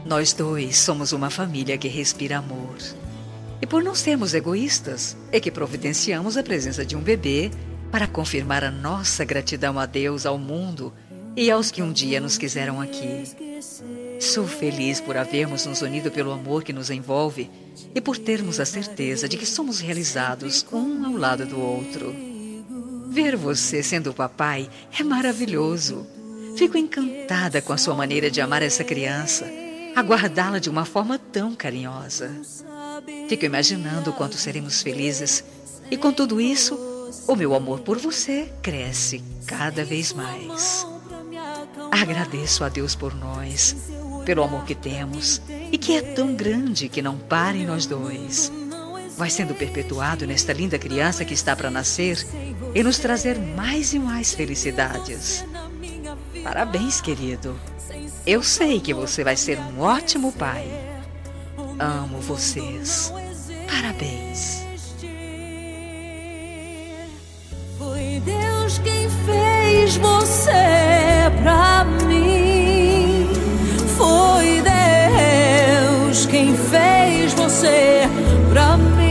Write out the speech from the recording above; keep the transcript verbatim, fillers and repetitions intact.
Nós dois somos uma família que respira amor. E por não sermos egoístas, é que providenciamos a presença de um bebê para confirmar a nossa gratidão a Deus, ao mundo e aos que um dia nos quiseram aqui. Sou feliz por havermos nos unido pelo amor que nos envolve e por termos a certeza de que somos realizados um ao lado do outro. Ver você sendo o papai é maravilhoso. Fico encantada com a sua maneira de amar essa criança, aguardá-la de uma forma tão carinhosa. Fico imaginando o quanto seremos felizes e com tudo isso, o meu amor por você cresce cada vez mais. Agradeço a Deus por nós, pelo amor que temos e que é tão grande que não para em nós dois. Vai sendo perpetuado nesta linda criança que está para nascer e nos trazer mais e mais felicidades. Parabéns, querido. Eu sei que você vai ser um ótimo pai. Amo vocês. Parabéns. Foi Deus quem fez você pra mim. Foi Deus quem fez você pra mim.